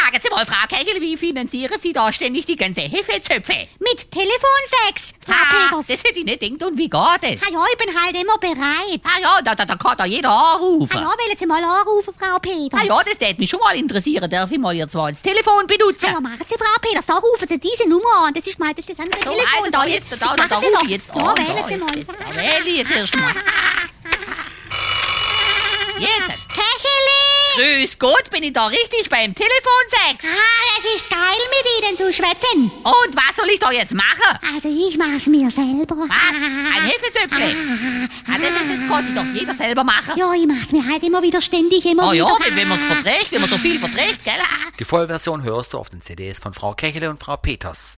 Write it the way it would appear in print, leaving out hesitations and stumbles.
sagen Sie mal, Frau Kechel, wie finanzieren Sie da ständig die ganzen Hefezöpfe? Mit Telefonsex, Frau Peters. Das hätte ich nicht gedacht. Und wie geht das? Ja, ich bin halt immer bereit. Ja, da kann da jeder anrufen. Ja, wollen Sie mal anrufen, Frau Peters? Ja, das würde mich schon mal interessieren. Darf ich mal Ihr zweites Telefon benutzen? Ja, machen Sie, Frau Peters, da rufen Sie diese Nummer an. Das ist das andere So, Telefon. also da rufe ich jetzt an. Ja, wählen Sie mal. Da wähle ich jetzt erst mal. Jetzt. Kecheli! Grüß Gott, bin ich da richtig beim Telefonsex? Es ist geil, mit Ihnen zu schwätzen. Und was soll ich da jetzt machen? Also, ich mach's mir selber. Was? Ein Hefezöpfle? Das kann sich doch jeder selber machen. Ja, ich mach's mir halt immer wieder ständig, immer Ja, wieder. wenn man es verträgt, wenn man so viel verträgt, gell? Die Vollversion hörst du auf den CDs von Frau Kechele und Frau Peters.